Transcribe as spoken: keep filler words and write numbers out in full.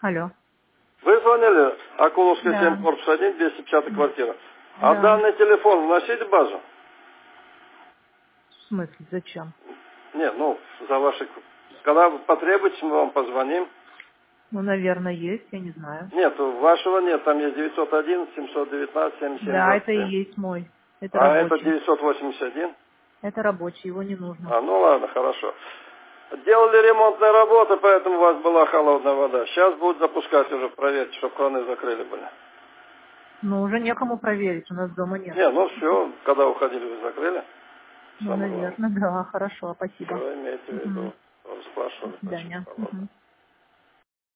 Алло. Вы звонили? Акуловская Да. семь, корпус один, двести пятьдесят квартира. А Да. данный телефон вносите в базу? В смысле, зачем? Нет, ну, за ваши... Когда вы потребуете, мы вам позвоним. Ну, наверное, есть, я не знаю. Нет, вашего нет, там есть девятьсот один, семьсот девятнадцать, семьдесят семь, Да, двадцать это и семь. есть мой. Это А это рабочий. девятьсот восемьдесят один? Это рабочий, его не нужно. А, ну ладно, хорошо. Делали ремонтные работы, поэтому у вас была холодная вода. Сейчас будут запускать уже, проверьте, чтобы краны закрыли были. Ну, уже некому проверить, у нас дома нет. Не, ну все, когда уходили, вы закрыли. Ну, Самое главное. наверное, да, хорошо, спасибо. Все имейте в Угу. виду. До Спрашивали, значит, свидания. холодно. Угу.